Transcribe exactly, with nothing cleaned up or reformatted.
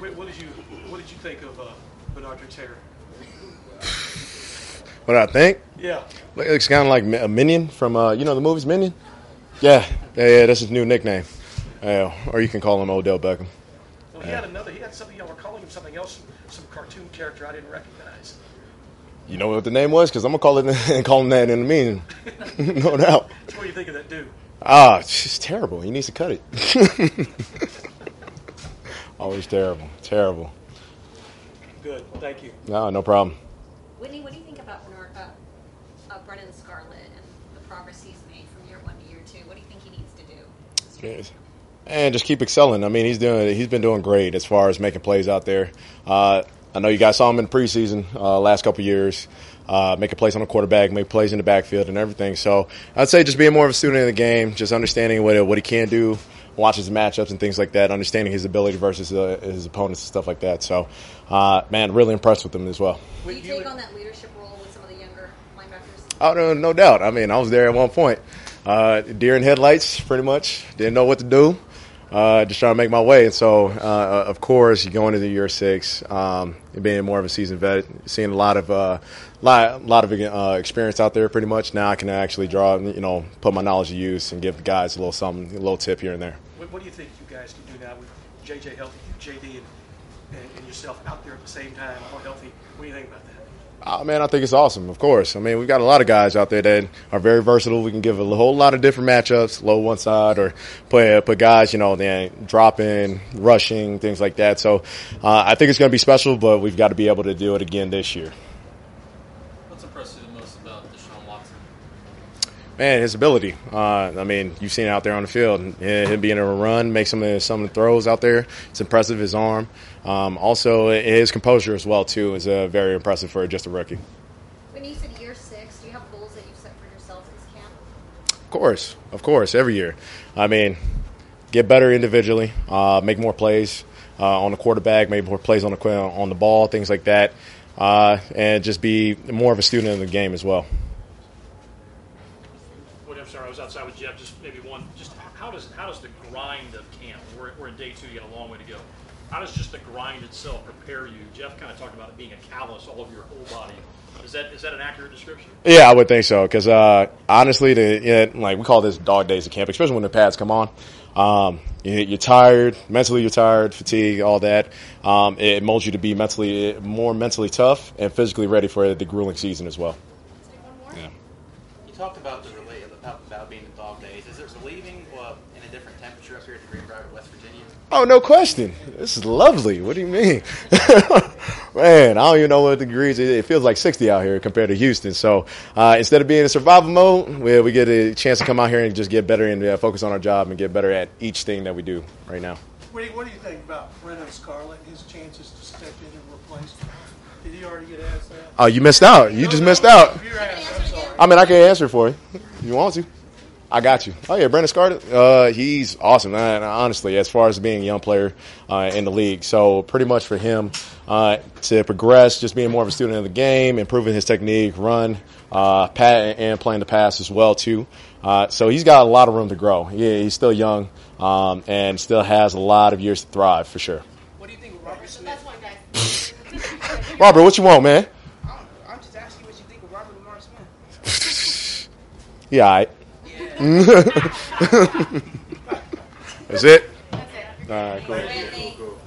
What, what did you What did you think of uh, Benardrick's hair? What I think? Yeah. It looks kind of like a Minion from, uh, you know, the movies Minion? Yeah, yeah, yeah, that's his new nickname. Uh, or you can call him Odell Beckham. Well, he had another, he had something, y'all were calling him something else, some cartoon character I didn't recognize. You know what the name was? Because I'm going to call it and call him that in a meaning. No doubt. So what do you think of that dude? Ah, it's just terrible. He needs to cut it. Always terrible. Terrible. Good. Thank you. No, no problem. Whitney, what do you think about Bernard, uh, uh, Brennan Scarlett and the progress he's made from year one to year two? What do you think he needs to do? Yes. And just keep excelling. I mean, he's doing. He's been doing great as far as making plays out there. Uh, I know you guys saw him in the preseason uh, last couple of years, uh, making plays on the quarterback, make plays in the backfield and everything. So I'd say just being more of a student of the game, just understanding what what he can do, watches matchups and things like that, understanding his ability versus uh, his opponents and stuff like that. So, uh, man, really impressed with him as well. Do you take on that leadership role with some of the younger linebackers? Oh, no, no doubt. I mean, I was there at one point. Uh, deer in headlights, pretty much. Didn't know what to do. Uh, just trying to make my way. And so, uh, of course, you go into the year six, um, being more of a seasoned vet, seeing a lot of uh, lot, lot of uh, experience out there pretty much. Now I can actually draw, you know, put my knowledge to use and give the guys a little something, a little tip here and there. What, what do you think you guys can do now with J J healthy, J D and, and, and yourself out there at the same time, all healthy? What do you think about that? Oh, man, I think it's awesome, of course. I mean, we've got a lot of guys out there that are very versatile. We can give a whole lot of different matchups, low one side, or put, put guys, you know, then dropping, rushing, things like that. So uh, I think it's going to be special, but we've got to be able to do it again this year. What's impressed you the most about Deshaun Watson? Man, his ability. Uh, I mean, you've seen it out there on the field. Him being able to run, make some of, some of the throws out there. It's impressive, his arm. Um, also, his composure as well, too, is uh, very impressive for just a rookie. When you said year six, do you have goals that you've set for yourself this camp? Of course. Of course, every year. I mean, get better individually, uh, make more plays uh, on the quarterback, make more plays on the on the ball, things like that, uh, and just be more of a student of the game as well. I'm sorry, I was outside with Jeff. Just maybe one. Just how does how does the grind of camp? We're, we're in day two. You got a long way to go. How does just the grind itself prepare you? Jeff kind of talked about it being a callus all over your whole body. Is that is that an accurate description? Yeah, I would think so. Because uh, honestly, the yeah, like we call this dog days of camp, especially when the pads come on. Um, you, you're tired, mentally you're tired, fatigue, all that. Um, it molds you to be mentally more mentally tough and physically ready for the grueling season as well. Yeah. You talked about the relay about, about being the dog days. Is it relieving uh, in a different temperature up here at the Greenbrier, West Virginia? Oh, no question. This is lovely. What do you mean? Man, I don't even know what degrees. It, it feels like sixty out here compared to Houston. So uh, instead of being in survival mode, we, we get a chance to come out here and just get better and uh, focus on our job and get better at each thing that we do right now. What do you, what do you think about Brennan Scarlett and his chances to step in and replace him? Did he already get asked that? Oh, you missed out. You just missed out. I mean, I can answer for you. If you want to. I got you. Oh, yeah, Brennan Scarlett, uh, he's awesome, man, honestly, as far as being a young player uh, in the league. So pretty much for him uh, to progress, just being more of a student of the game, improving his technique, run, uh, pat, and playing the pass as well, too. Uh, so he's got a lot of room to grow. Yeah, he's still young um, and still has a lot of years to thrive, for sure. What do you think of Robert Smith? Robert, what you want, man? I'm, I'm just asking what you think of Robert Lamar Smith. Yeah, all right. Yeah. That's it? That's it. All right, cool. Whitney.